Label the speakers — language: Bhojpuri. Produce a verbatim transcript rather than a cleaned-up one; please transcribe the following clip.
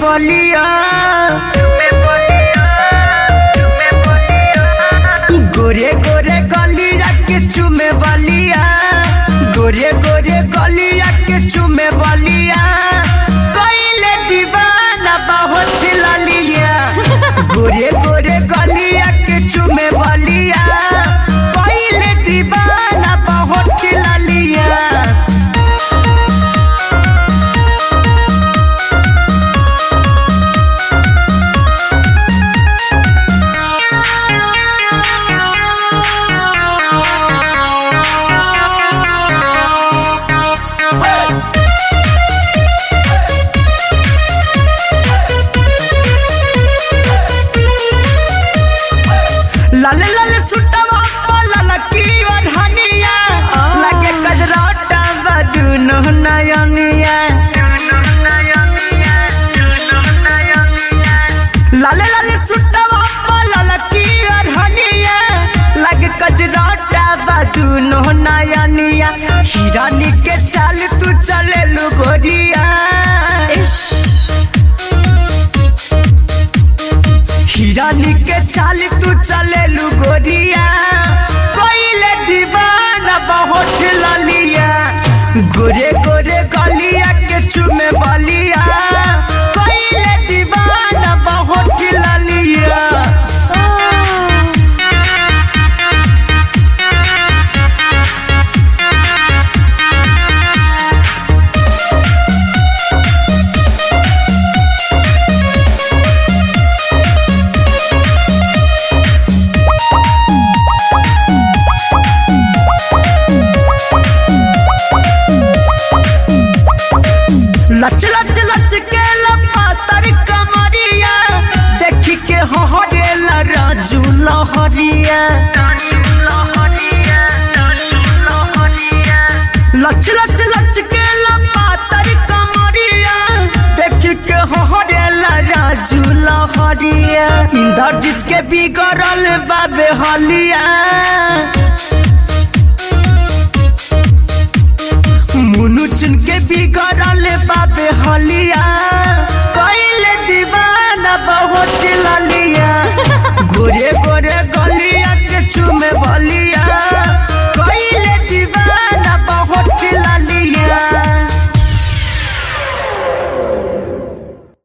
Speaker 1: बलिया गोरे गोरे गलिया के चुमे बलिया गोरे गोरे गलिया के चुमे बलिया कइले दीवाना बहुत ललिया गोरे गोरे गलिया के चुमे बलिया कइले दीवाना बहुत ललिया लाल लाल सुटवा लाल की ओढ़निया लगे कजराटा बदुनो नयनिया लाल लाल सुटवा लाल की ओढ़निया लगे कजराटा बदुनो नयनिया हिरानी के चाल तू चले लू गोरिया हिरानी के चाल तू चले लू गोरिया कोइले दीवाना बहुत ललिया गोरे गोरे गलिया के चुमे बलिया कोइले दीवाना बहुत ललिया लच लच लच के लपातर कमरिया देखी के हरेला राजू लहरिया लच लच लच के लपातर कमरिया देखी के हरेला राजू लहरिया इंद्रजीत के बिगड़ल बाबे हलिया मुनु चुन के बिगड़ल बाबे हलिया कइले दीवाना बहुत ललिया।